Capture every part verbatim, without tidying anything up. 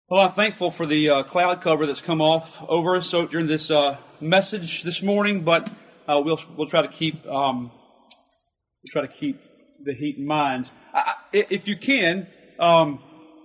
Well, I'm thankful for the uh, cloud cover that's come off over us so during this uh, message this morning, but uh, we'll we'll try to keep um, we'll try to keep the heat in mind. I, if you can, um,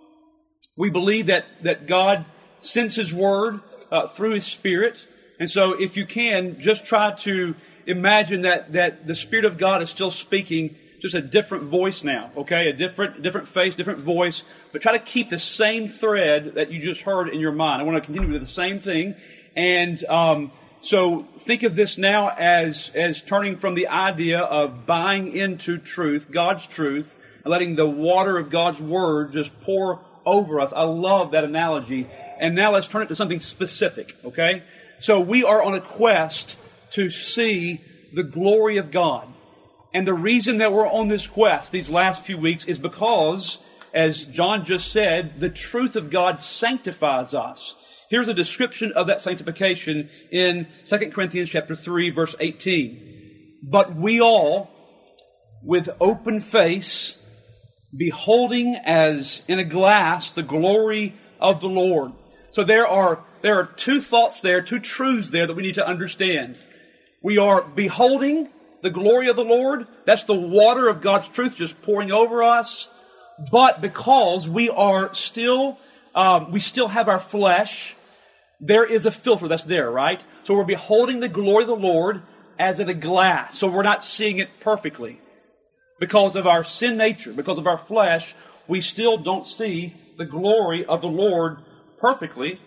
we believe that that God sends His Word uh, through His Spirit, and so if you can, just try to imagine that that the Spirit of God is still speaking. Just a different voice now, okay? A different different face, different voice. But try to keep the same thread that you just heard in your mind. I want to continue with the same thing. And um, so think of this now as, as turning from the idea of buying into truth, God's truth, and letting the water of God's Word just pour over us. I love that analogy. And now let's turn it to something specific, okay? So we are on a quest to see the glory of God. And the reason that we're on this quest these last few weeks is because, as John just said, the truth of God sanctifies us. Here's a description of that sanctification in Second Corinthians chapter three, verse eighteen. But we all, with open face, beholding as in a glass the glory of the Lord. So there are, there are two thoughts there, two truths there that we need to understand. We are beholding the glory of the Lord. That's the water of God's truth just pouring over us. But because we are still, um, we still have our flesh, there is a filter that's there, right? So we're beholding the glory of the Lord as in a glass. So we're not seeing it perfectly. Because of our sin nature, because of our flesh, we still don't see the glory of the Lord perfectly.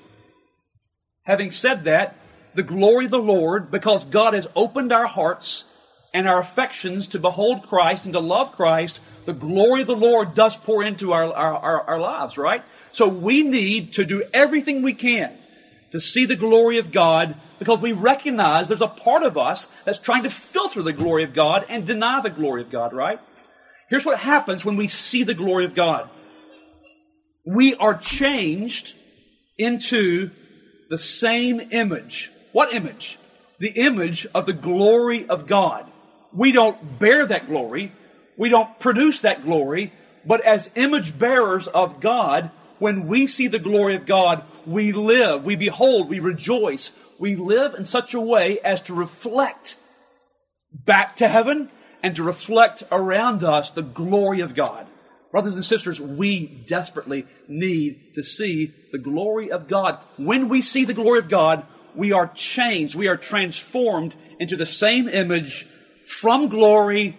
Having said that, the glory of the Lord, because God has opened our hearts and our affections to behold Christ and to love Christ, the glory of the Lord does pour into our, our, our, our lives, right? So we need to do everything we can to see the glory of God because we recognize there's a part of us that's trying to filter the glory of God and deny the glory of God, right? Here's what happens when we see the glory of God. We are changed into the same image. What image? The image of the glory of God. We don't bear that glory. We don't produce that glory. But as image bearers of God, when we see the glory of God, we live, we behold, we rejoice. We live in such a way as to reflect back to heaven and to reflect around us the glory of God. Brothers and sisters, we desperately need to see the glory of God. When we see the glory of God, we are changed. We are transformed into the same image from glory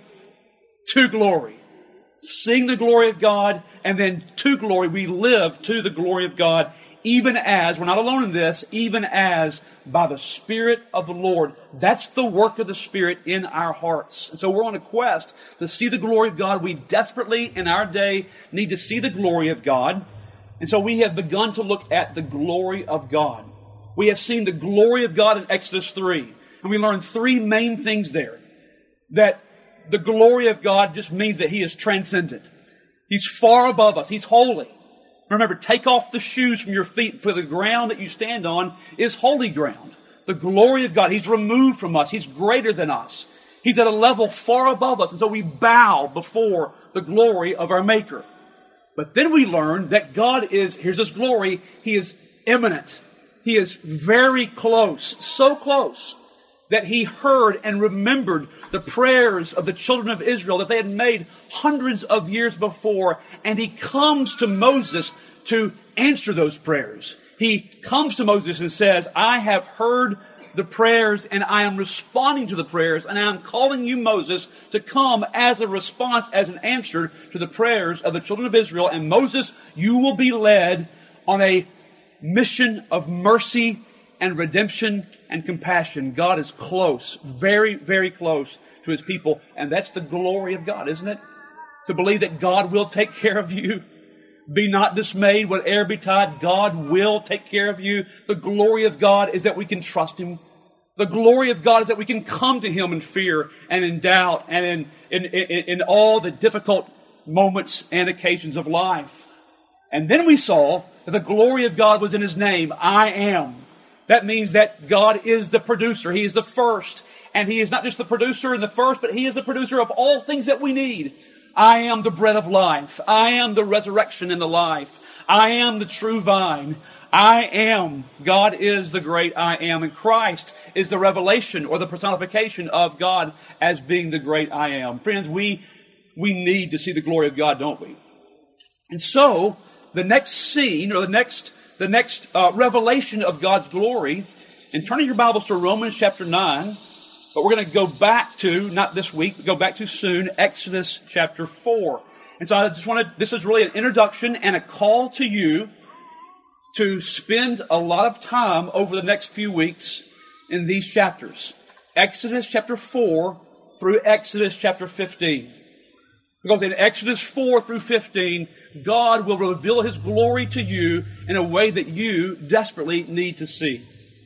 to glory. Seeing the glory of God and then to glory, we live to the glory of God, even as, we're not alone in this, even as by the Spirit of the Lord. That's the work of the Spirit in our hearts. And so we're on a quest to see the glory of God. We desperately in our day need to see the glory of God. And so we have begun to look at the glory of God. We have seen the glory of God in Exodus three. And we learned three main things there. That the glory of God just means that He is transcendent. He's far above us. He's holy. Remember, take off the shoes from your feet, for the ground that you stand on is holy ground. The glory of God, He's removed from us. He's greater than us. He's at a level far above us. And so we bow before the glory of our Maker. But then we learn that God is, here's His glory, He is immanent. He is very close, so close that He heard and remembered the prayers of the children of Israel that they had made hundreds of years before. And He comes to Moses to answer those prayers. He comes to Moses and says, I have heard the prayers and I am responding to the prayers, and I am calling you, Moses, to come as a response, as an answer to the prayers of the children of Israel. And Moses, you will be led on a mission of mercy and redemption and compassion. God is close, very, very close to His people. And that's the glory of God, isn't it? To believe that God will take care of you. Be not dismayed, whate'er betide, God will take care of you. The glory of God is that we can trust Him. The glory of God is that we can come to Him in fear and in doubt and in, in, in, in all the difficult moments and occasions of life. And then we saw that the glory of God was in His name, I am. That means that God is the producer. He is the first. And He is not just the producer and the first, but He is the producer of all things that we need. I am the bread of life. I am the resurrection and the life. I am the true vine. I am. God is the great I am. And Christ is the revelation or the personification of God as being the great I am. Friends, we, we need to see the glory of God, don't we? And so, the next scene or the next, the next uh, revelation of God's glory, and turning your Bibles to Romans chapter nine, but we're going to go back to, not this week, but go back to soon, Exodus chapter four. And so I just want to, this is really an introduction and a call to you to spend a lot of time over the next few weeks in these chapters. Exodus chapter four through Exodus chapter fifteen. Because in Exodus four through fifteen, God will reveal His glory to you in a way that you desperately need to see.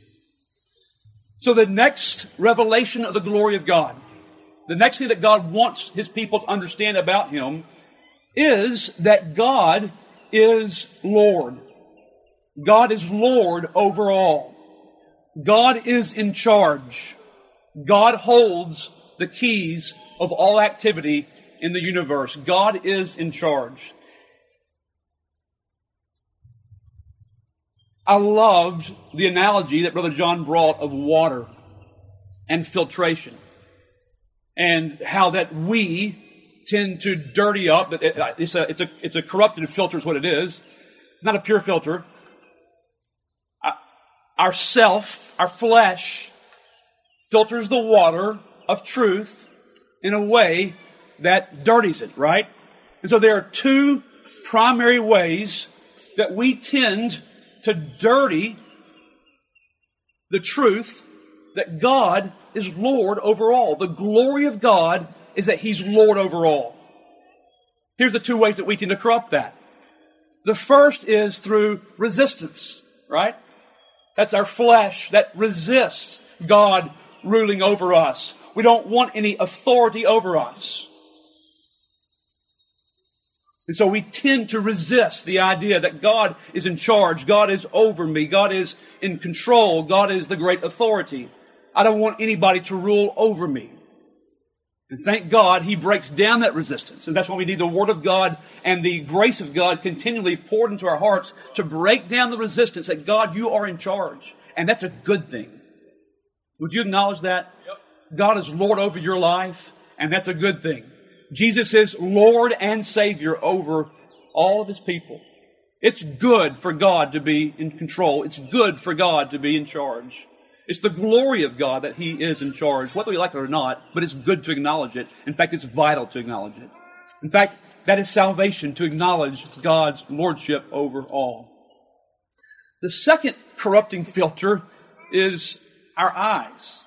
So the next revelation of the glory of God, the next thing that God wants His people to understand about Him is that God is Lord. God is Lord over all. God is in charge. God holds the keys of all activity in the universe. God is in charge. I loved the analogy that Brother John brought of water and filtration, and how that we tend to dirty up. It's a, it's a, it's a corrupted filter is what it is. It's not a pure filter. Our self, our flesh, filters the water of truth in a way that dirties it, right? And so there are two primary ways that we tend to dirty the truth that God is Lord over all. The glory of God is that He's Lord over all. Here's the two ways that we tend to corrupt that. The first is through resistance, right? That's our flesh that resists God ruling over us. We don't want any authority over us. And so we tend to resist the idea that God is in charge, God is over me, God is in control, God is the great authority. I don't want anybody to rule over me. And thank God He breaks down that resistance. And that's why we need the Word of God and the grace of God continually poured into our hearts to break down the resistance that God, you are in charge. And that's a good thing. Would you acknowledge that? Yep. God is Lord over your life, and that's a good thing. Jesus is Lord and Savior over all of His people. It's good for God to be in control. It's good for God to be in charge. It's the glory of God that He is in charge, whether we like it or not, but it's good to acknowledge it. In fact, it's vital to acknowledge it. In fact, that is salvation, to acknowledge God's lordship over all. The second corrupting filter is our eyes.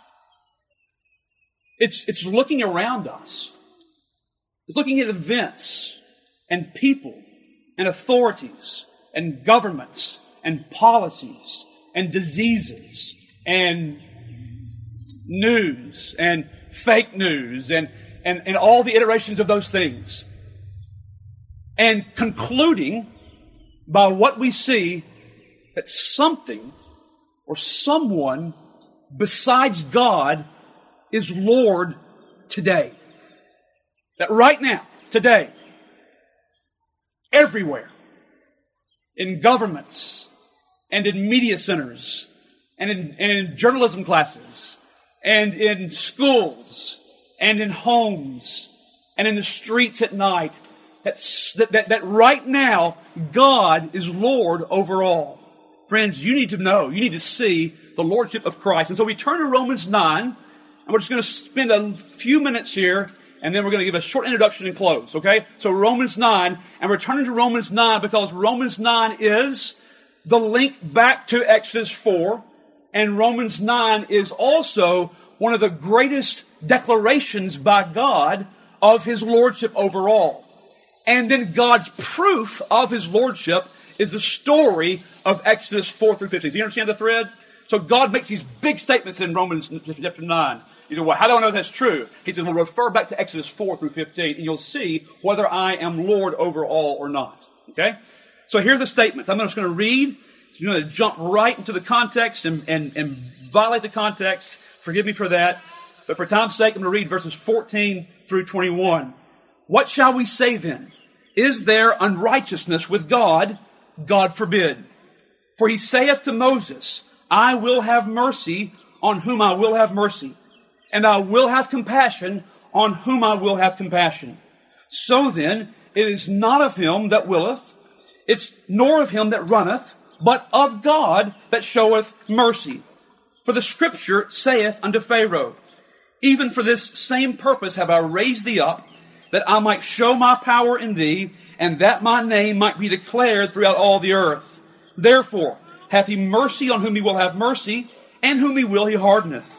It's, it's looking around us. It's looking at events and people and authorities and governments and policies and diseases and news and fake news and, and, and all the iterations of those things. And concluding by what we see that something or someone besides God is Lord today. That right now, today, everywhere, in governments and in media centers and in, and in journalism classes and in schools and in homes and in the streets at night, that's, that, that, that right now, God is Lord over all. Friends, you need to know, you need to see the Lordship of Christ. And so we turn to Romans nine, and we're just going to spend a few minutes here, and then we're going to give a short introduction and close, okay? So Romans nine, and we're turning to Romans nine because Romans nine is the link back to Exodus four, and Romans nine is also one of the greatest declarations by God of His Lordship over all. And then God's proof of His Lordship is the story of Exodus four through fifteen. Do you understand the thread? So God makes these big statements in Romans chapter nine. You say, well, how do I know that's true? He says, well, refer back to Exodus four through fifteen, and you'll see whether I am Lord over all or not. Okay? So here are the statements. I'm just going to read. You're going to jump right into the context and, and, and violate the context. Forgive me for that. But for time's sake, I'm going to read verses fourteen through twenty-one. What shall we say then? Is there unrighteousness with God? God forbid. For he saith to Moses, I will have mercy on whom I will have mercy, and I will have compassion on whom I will have compassion. So then, it is not of him that willeth, it's nor of him that runneth, but of God that showeth mercy. For the scripture saith unto Pharaoh, even for this same purpose have I raised thee up, that I might show my power in thee, and that my name might be declared throughout all the earth. Therefore hath he mercy on whom he will have mercy, and whom he will he hardeneth.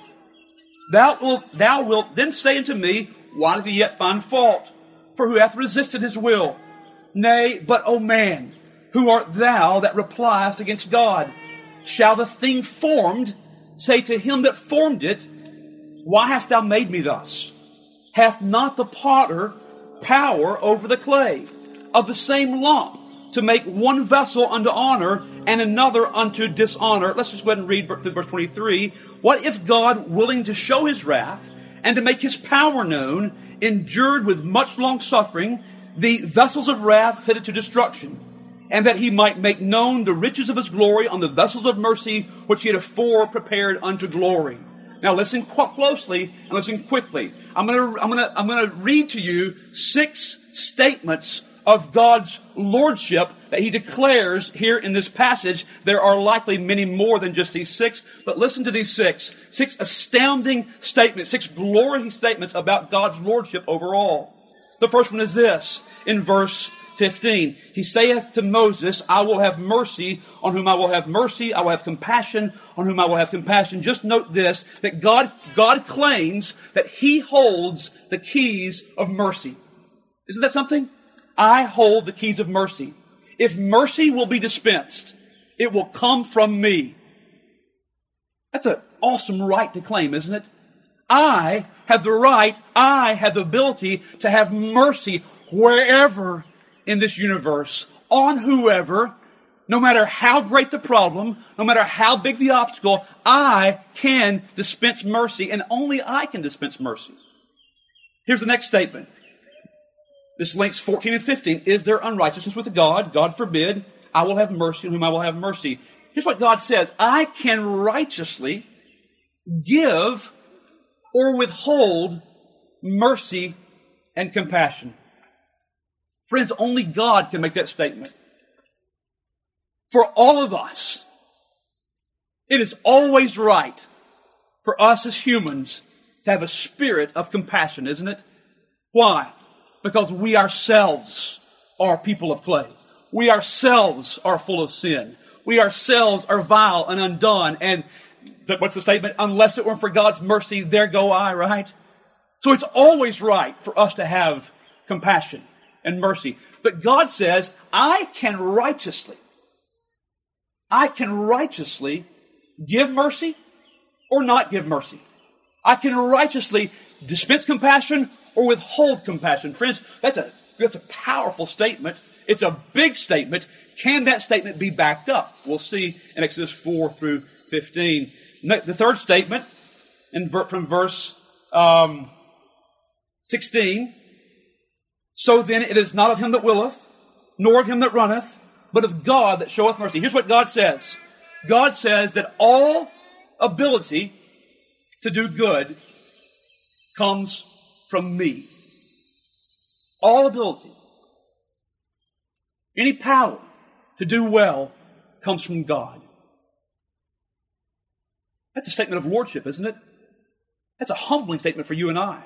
Thou wilt, thou wilt then say unto me, why do he yet find fault? For who hath resisted his will? Nay, but, O man, who art thou that repliest against God? Shall the thing formed say to him that formed it, why hast thou made me thus? Hath not the potter power over the clay, of the same lump, to make one vessel unto honor and another unto dishonor? Let's just go ahead and read verse twenty-three. What if God, willing to show his wrath and to make his power known, endured with much long suffering the vessels of wrath fitted to destruction, and that he might make known the riches of his glory on the vessels of mercy which he had afore prepared unto glory? Now listen closely and listen quickly. I'm going to I'm going to I'm going to read to you six statements of God's lordship that he declares here in this passage. There are likely many more than just these six, but listen to these six. Six astounding statements, six glorious statements about God's lordship over all. The first one is this, in verse fifteen. He saith to Moses, I will have mercy on whom I will have mercy. I will have compassion on whom I will have compassion. Just note this, that God, God claims that he holds the keys of mercy. Isn't that something? I hold the keys of mercy. If mercy will be dispensed, it will come from me. That's an awesome right to claim, isn't it? I have the right, I have the ability to have mercy wherever in this universe, on whoever, no matter how great the problem, no matter how big the obstacle, I can dispense mercy, and only I can dispense mercy. Here's the next statement. This links fourteen and fifteen. Is there unrighteousness with God? God forbid. I will have mercy on whom I will have mercy. Here's what God says. I can righteously give or withhold mercy and compassion. Friends, only God can make that statement. For all of us, it is always right for us as humans to have a spirit of compassion, isn't it? Why? Because we ourselves are people of clay. We ourselves are full of sin. We ourselves are vile and undone. And what's the statement? Unless it were for God's mercy, there go I, right? So it's always right for us to have compassion and mercy. But God says, I can righteously, I can righteously give mercy or not give mercy. I can righteously dispense compassion or withhold compassion. Friends, that's a, that's a powerful statement. It's a big statement. Can that statement be backed up? We'll see in Exodus four through fifteen. The third statement, in, from verse um, sixteen, so then it is not of him that willeth, nor of him that runneth, but of God that showeth mercy. Here's what God says. God says that all ability to do good comes from me. All ability. Any power to do well comes from God. That's a statement of lordship, isn't it? That's a humbling statement for you and I.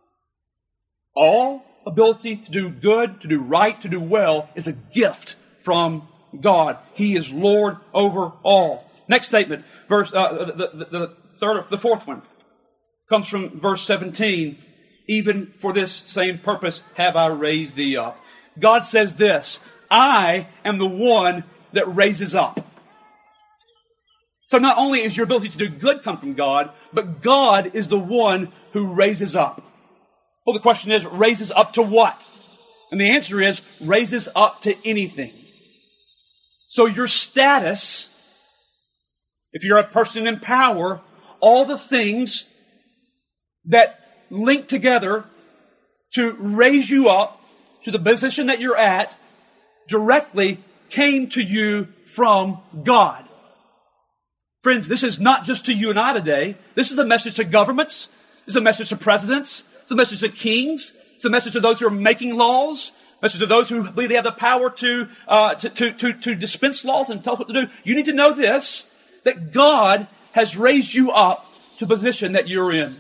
All ability to do good, to do right, to do well is a gift from God. He is Lord over all. Next statement, verse uh, the, the, the third, the fourth one comes from verse seventeen. Even for this same purpose have I raised thee up. God says this, I am the one that raises up. So not only is your ability to do good come from God, but God is the one who raises up. Well, the question is, raises up to what? And the answer is, raises up to anything. So your status, if you're a person in power, all the things that link together to raise you up to the position that you're at directly came to you from God. Friends, this is not just to you and I today. This is a message to governments. It's a message to presidents. It's a message to kings. It's a message to those who are making laws. A message to those who believe they have the power to, uh, to, to, to, to dispense laws and tell us what to do. You need to know this, that God has raised you up to the position that you're in.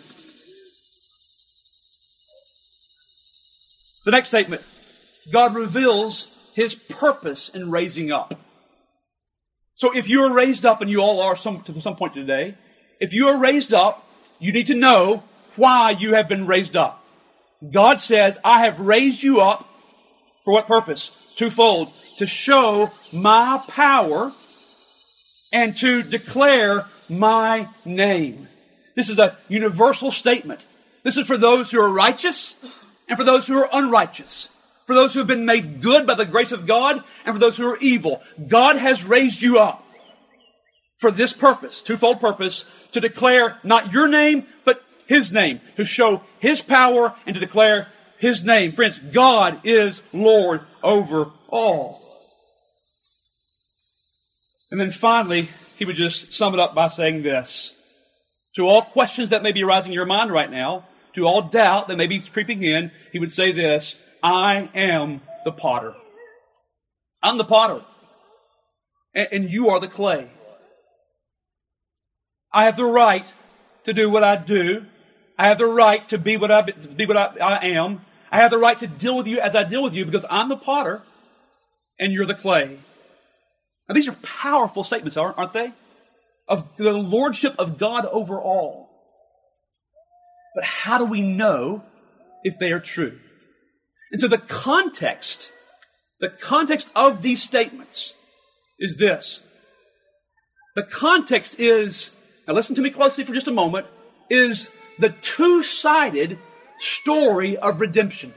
The next statement, God reveals His purpose in raising up. So if you are raised up, and you all are some, to some point today, if you are raised up, you need to know why you have been raised up. God says, I have raised you up for what purpose? Twofold. To show my power and to declare my name. This is a universal statement. This is for those who are righteous and for those who are unrighteous. For those who have been made good by the grace of God and for those who are evil. God has raised you up for this purpose, twofold purpose, to declare not your name, but His name. To show His power and to declare His name. Friends, God is Lord over all. And then finally, he would just sum it up by saying this. To all questions that may be arising in your mind right now, to all doubt that may be creeping in, he would say this, I am the potter. I'm the potter. And, and you are the clay. I have the right to do what I do. I have the right to be what I, to be what I, I am. I have the right to deal with you as I deal with you because I'm the potter and you're the clay. Now, these are powerful statements, aren't, aren't they? Of the lordship of God over all. But how do we know if they are true? And so the context, the context of these statements is this. The context is, now listen to me closely for just a moment, is the two-sided story of redemption.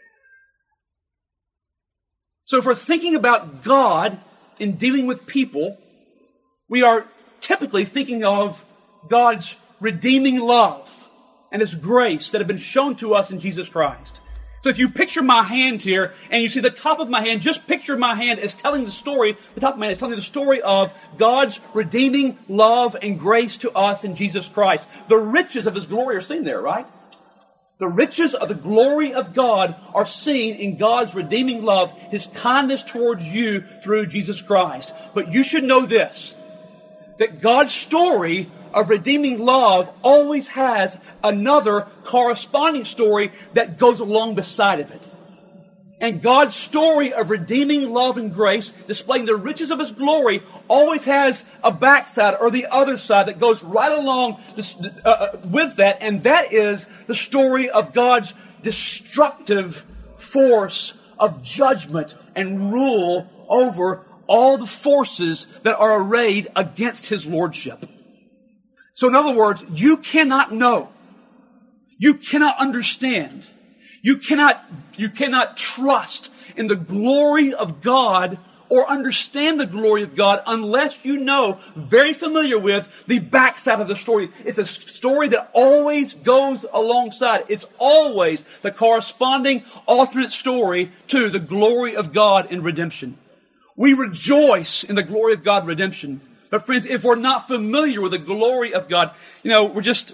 So if we're thinking about God in dealing with people, we are typically thinking of God's redeeming love and His grace that have been shown to us in Jesus Christ. So if you picture my hand here and you see the top of my hand, just picture my hand as telling the story, the top of my hand is telling the story of God's redeeming love and grace to us in Jesus Christ. The riches of His glory are seen there, right? The riches of the glory of God are seen in God's redeeming love, His kindness towards you through Jesus Christ. But you should know this, that God's story of redeeming love always has another corresponding story that goes along beside of it. And God's story of redeeming love and grace, displaying the riches of His glory, always has a backside or the other side that goes right along this, uh, with that, and that is the story of God's destructive force of judgment and rule over all the forces that are arrayed against His lordship. So in other words, you cannot know, you cannot understand, you cannot, you cannot trust in the glory of God or understand the glory of God unless you know, very familiar with, the backside of the story. It's a story that always goes alongside. It's always the corresponding alternate story to the glory of God in redemption. We rejoice in the glory of God in redemption. But friends, if we're not familiar with the glory of God, you know, we're just,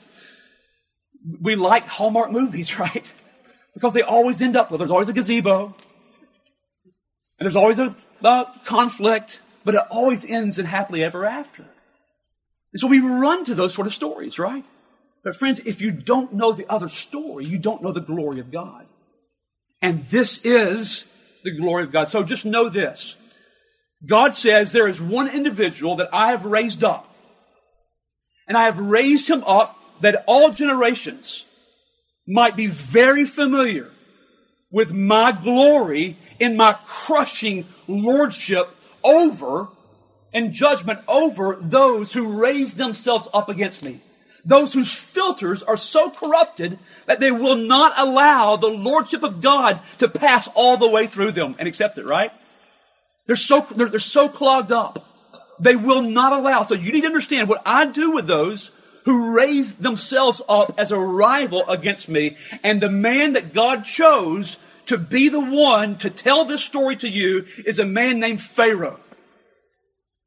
we like Hallmark movies, right? Because they always end up with, there's always a gazebo, and there's always a, a conflict, but it always ends in happily ever after. And so we run to those sort of stories, right? But friends, if you don't know the other story, you don't know the glory of God. And this is the glory of God. So just know this. God says there is one individual that I have raised up. And I have raised him up that all generations might be very familiar with my glory in my crushing lordship over and judgment over those who raise themselves up against me. Those whose filters are so corrupted that they will not allow the lordship of God to pass all the way through them and accept it, right? They're so, they're, they're so clogged up. They will not allow. So you need to understand what I do with those who raise themselves up as a rival against me. And the man that God chose to be the one to tell this story to you is a man named Pharaoh.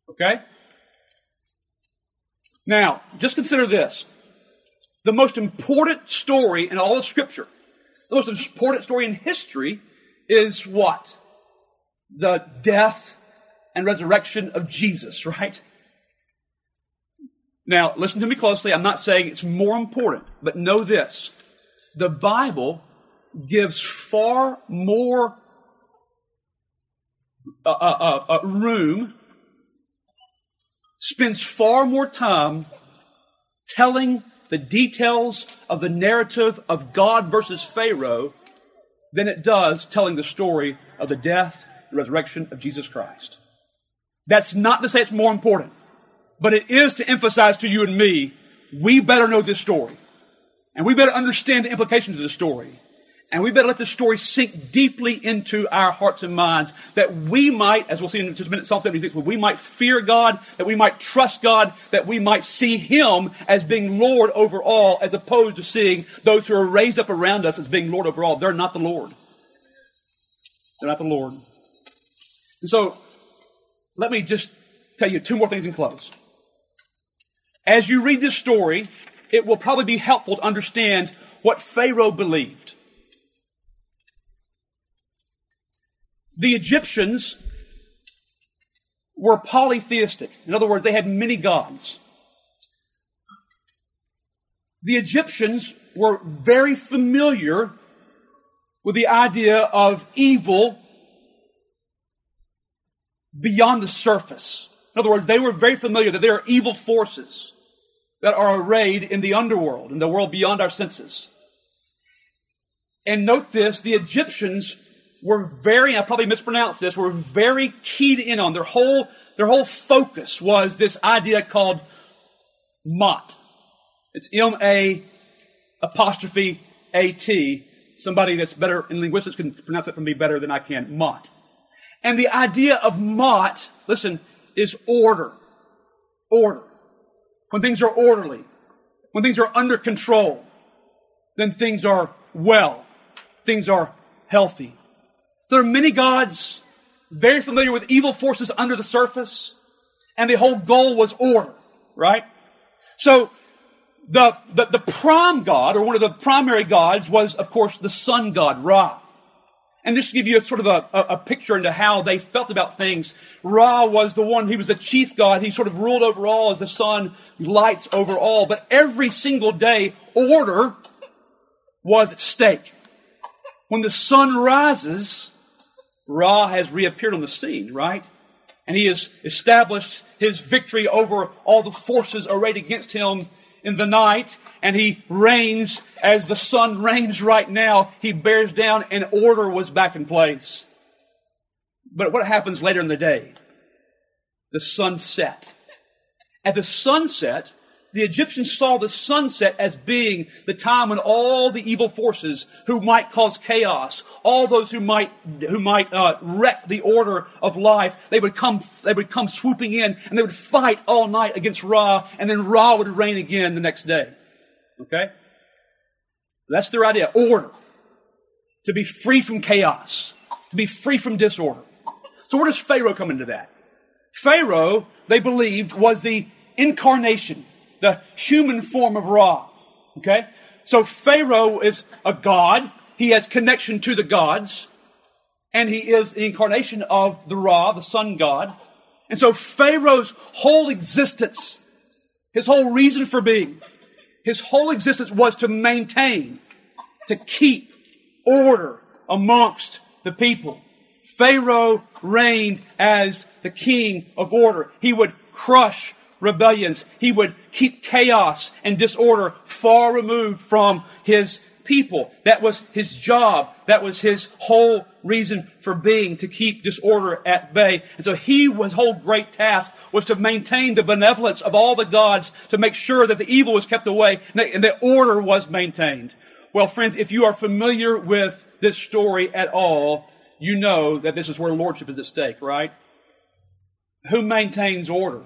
Okay? Now, just consider this. The most important story in all of Scripture, the most important story in history is what? The death and resurrection of Jesus, right? Now, listen to me closely. I'm not saying it's more important, but know this. The Bible gives far more uh, uh, uh, room, spends far more time telling the details of the narrative of God versus Pharaoh than it does telling the story of the death and resurrection of Jesus Christ. That's not to say it's more important, but it is to emphasize to you and me, we better know this story. And we better understand the implications of the story. And we better let this story sink deeply into our hearts and minds, that we might, as we'll see in just a minute, Psalm seventy-six, we might fear God, that we might trust God, that we might see Him as being Lord over all, as opposed to seeing those who are raised up around us as being Lord over all. They're not the Lord. They're not the Lord. And so, let me just tell you two more things in close. As you read this story, it will probably be helpful to understand what Pharaoh believed. The Egyptians were polytheistic. In other words, they had many gods. The Egyptians were very familiar with the idea of evil beyond the surface. In other words, they were very familiar that there are evil forces that are arrayed in the underworld, in the world beyond our senses. And note this, the Egyptians were very, I probably mispronounced this, were very keyed in on. Their whole, their whole focus was this idea called Mot. It's M A apostrophe A T. Somebody that's better in linguistics can pronounce it for me better than I can. Mot. And the idea of Mot, listen, is order. Order. When things are orderly, when things are under control, then things are well. Things are healthy. There are many gods very familiar with evil forces under the surface, and the whole goal was order, right? So the, the, the prime god, or one of the primary gods, was, of course, the sun god, Ra. And just to give you a sort of a, a, a picture into how they felt about things, Ra was the one, he was the chief god. He sort of ruled over all as the sun lights over all. But every single day, order was at stake. When the sun rises, Ra has reappeared on the scene, right? And he has established his victory over all the forces arrayed against him in the night, and he reigns as the sun reigns right now. He bears down, and order was back in place. But what happens later in the day? The sun set. At the sunset, the Egyptians saw the sunset as being the time when all the evil forces who might cause chaos, all those who might who might uh, wreck the order of life, they would come they would come swooping in, and they would fight all night against Ra, and then Ra would reign again the next day. Okay? That's their idea. Order. To be free from chaos. To be free from disorder. So where does Pharaoh come into that? Pharaoh, they believed, was the incarnation, the human form of Ra. Okay? So Pharaoh is a god. He has connection to the gods. And he is the incarnation of the Ra, the sun god. And so Pharaoh's whole existence, his whole reason for being, his whole existence was to maintain, to keep order amongst the people. Pharaoh reigned as the king of order. He would crush rebellions. He would keep chaos and disorder far removed from his people. That was his job. That was his whole reason for being, to keep disorder at bay. And so he, his whole great task was to maintain the benevolence of all the gods, to make sure that the evil was kept away and that order was maintained. Well, friends, if you are familiar with this story at all, you know that this is where lordship is at stake, right? Who maintains order?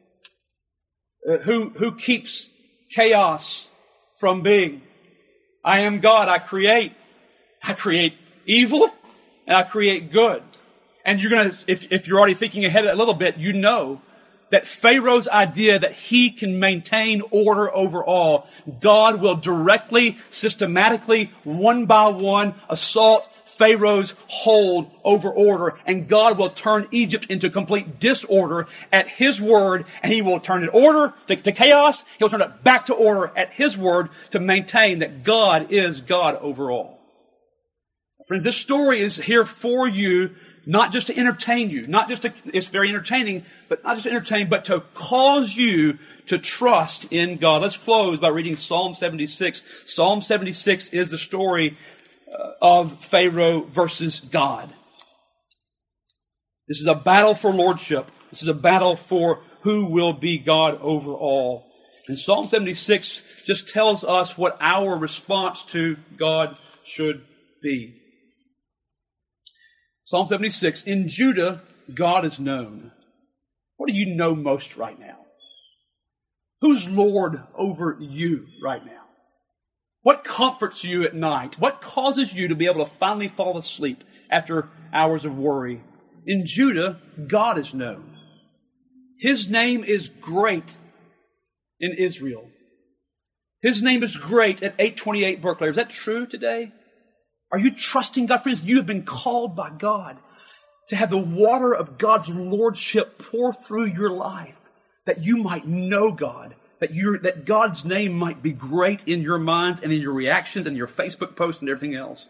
Uh, who, who keeps chaos from being? I am God. I create. I create evil and I create good. And you're going to, if, if you're already thinking ahead a little bit, you know that Pharaoh's idea that he can maintain order over all, God will directly, systematically, one by one, assault Pharaoh's hold over order, and God will turn Egypt into complete disorder at His word, and He will turn it order to, to chaos. He'll turn it back to order at His word to maintain that God is God over all. Friends, this story is here for you, not just to entertain you, not just to, it's very entertaining, but not just to entertain, but to cause you to trust in God. Let's close by reading Psalm seventy-six. Psalm seventy-six is the story of Pharaoh versus God. This is a battle for lordship. This is a battle for who will be God over all. And Psalm seventy-six just tells us what our response to God should be. Psalm seventy-six, in Judah, God is known. What do you know most right now? Who's Lord over you right now? What comforts you at night? What causes you to be able to finally fall asleep after hours of worry? In Judah, God is known. His name is great in Israel. His name is great at eight twenty-eight Berkeley. Is that true today? Are you trusting God? Friends, you have been called by God to have the water of God's lordship pour through your life, that you might know God, that you that God's name might be great in your minds and in your reactions and your Facebook posts and everything else.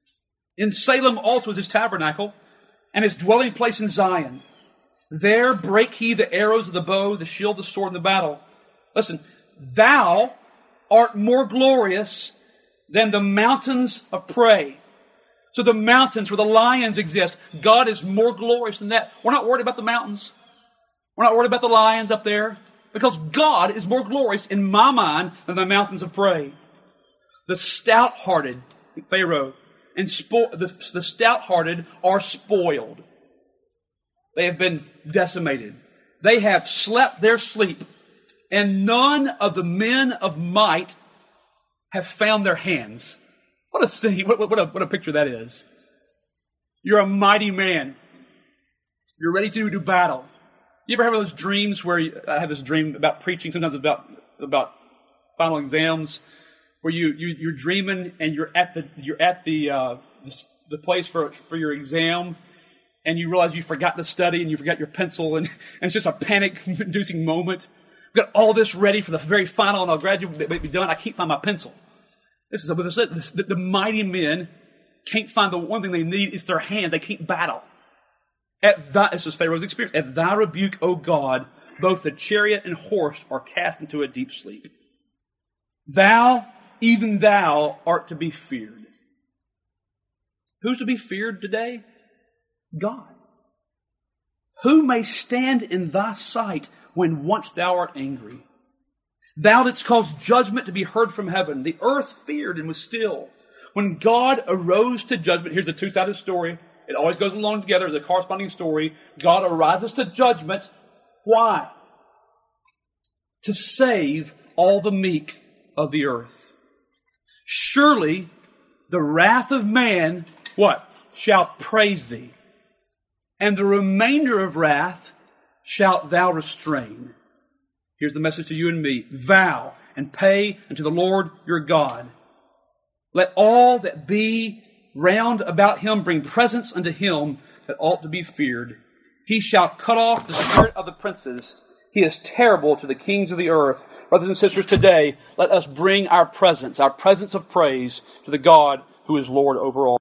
In Salem also is His tabernacle and His dwelling place in Zion. There break He the arrows of the bow, the shield, the sword, and the battle. Listen, thou art more glorious than the mountains of prey. So the mountains where the lions exist, God is more glorious than that. We're not worried about the mountains. We're not worried about the lions up there, because God is more glorious in my mind than the mountains of prey. The stout-hearted, Pharaoh, and spo- the, the stout-hearted are spoiled. They have been decimated. They have slept their sleep, and none of the men of might have found their hands. What a scene, what, what, a, what a picture that is. You're a mighty man. You're ready to do battle. You ever have those dreams where you, I have this dream about preaching, sometimes about about final exams, where you, you you're dreaming and you're at the you're at the uh, the, the place for for your exam, and you realize you forgot to study and you forgot your pencil, and, and it's just a panic-inducing moment. I've got all this ready for the very final, and I'll graduate, be done. I can't find my pencil. This is what this is. The, the mighty men can't find the one thing they need is their hand. They can't battle. At thy, this is Pharaoh's experience. At thy rebuke, O God, both the chariot and horse are cast into a deep sleep. Thou, even thou, art to be feared. Who's to be feared today? God. Who may stand in thy sight when once thou art angry? Thou didst cause judgment to be heard from heaven. The earth feared and was still. When God arose to judgment, here's the two-sided story. It always goes along together as a corresponding story. God arises to judgment. Why? To save all the meek of the earth. Surely the wrath of man, what? Shall praise thee. And the remainder of wrath shalt thou restrain. Here's the message to you and me. Vow and pay unto the Lord your God. Let all that be round about him bring presents unto him that ought to be feared. He shall cut off the spirit of the princes. He is terrible to the kings of the earth. Brothers and sisters, today, let us bring our presents, our presents of praise to the God who is Lord over all.